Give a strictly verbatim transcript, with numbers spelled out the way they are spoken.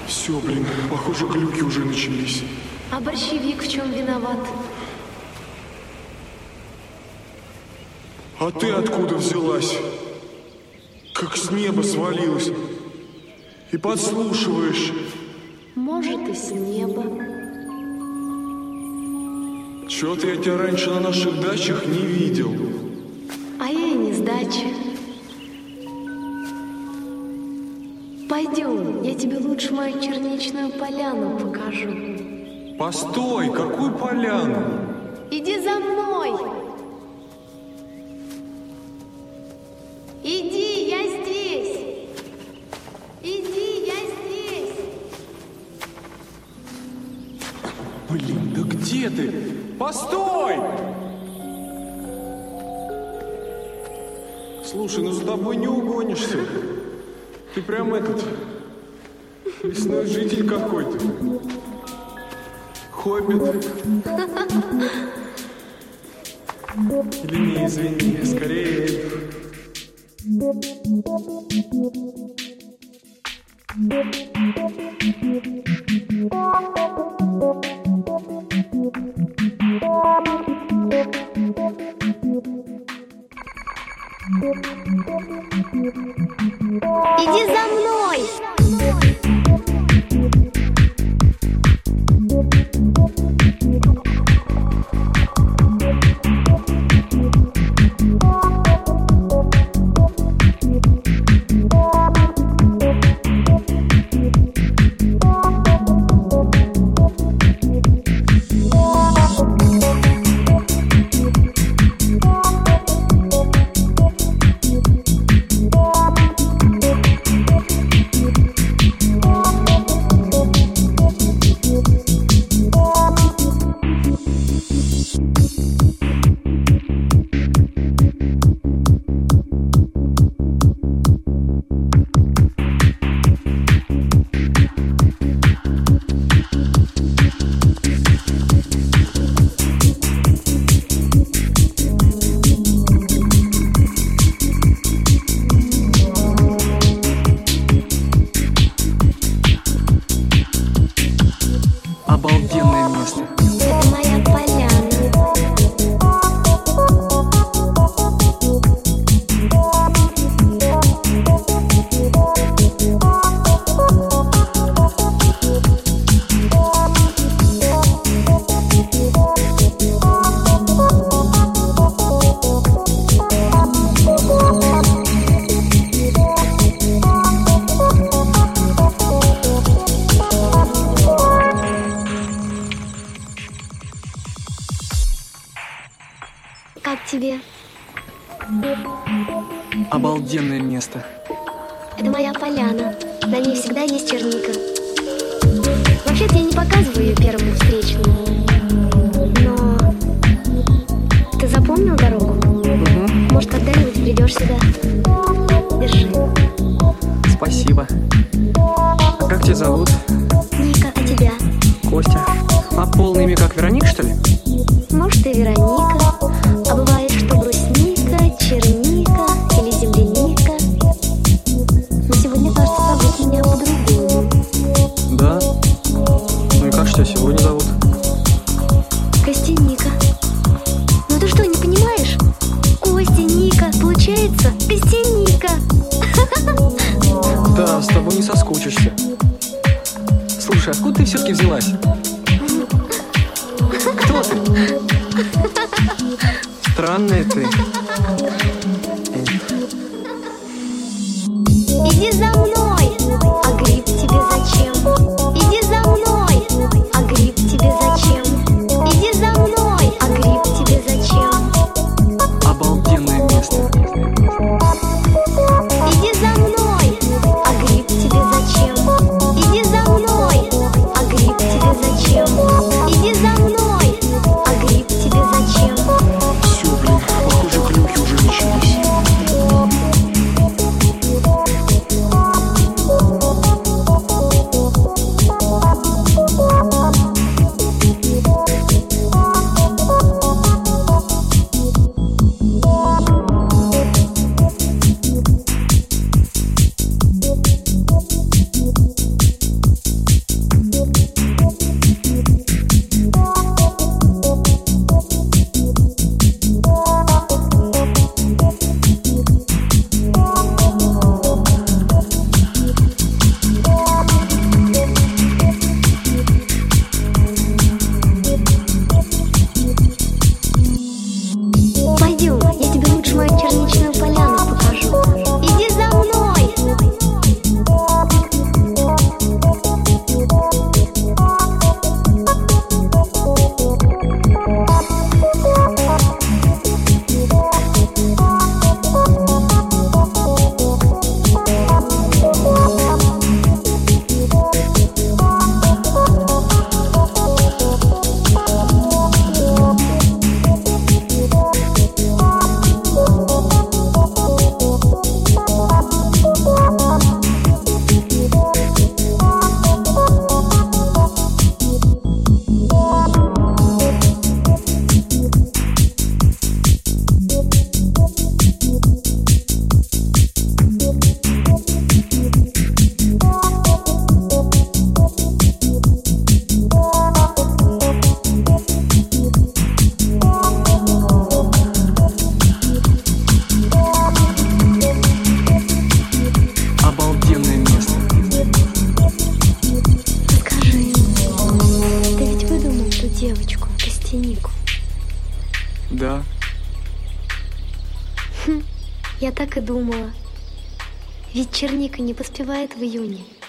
Все, блин, похоже, глюки уже начались. А борщевик в чем виноват? А ты откуда взялась? Как с неба свалилась. И подслушиваешь. Может, и с неба. Чего-то я тебя раньше на наших дачах не видел. А я и не с дачи. Пойдем, я тебе лучше мою черничную поляну покажу. Постой, какую поляну? Иди за мной! Иди, я здесь! Иди, я здесь! Блин, да где ты? Постой! Слушай, ну за тобой не угонишься. Ты прям этот... лесной житель какой-то. Хоббит. Или не, извини, скорее эльф. Иди за мной! Обалденное место. Это моя поляна. Как тебе? Обалденное место. Это моя поляна. На ней всегда есть черника. Вообще-то я не показываю ее первому встречному. Но ты запомнил дорогу? Угу. Может, когда-нибудь придешь сюда? Держи. Спасибо. А как тебя зовут? Ника, а тебя? Костя. А полное имя как, Вероника, что ли? Может, и Вероника. А бывает, что брусника, черника или земляника. Но сегодня, кажется, зовут меня по-другому. Да? Ну и как ж тебя сегодня зовут? Костяника. Ну ты что, не понимаешь? Костя, Ника, получается Костяника. Да, с тобой не соскучишься. Слушай, откуда ты все-таки взялась? Кто ты? Странная ты. Иди за мной, а гриб тебе зачем? Иди за мной, а гриб тебе зачем? Иди за мной, а гриб тебе зачем? Обалденное место. Иди за мной, а гриб тебе зачем? Иди за мной, а гриб тебе зачем? Иди за мной, а гриб тебе зачем? Все, блин, похоже, глюки уже начались. Хм, я так и думала. Ведь черника не поспевает в июне.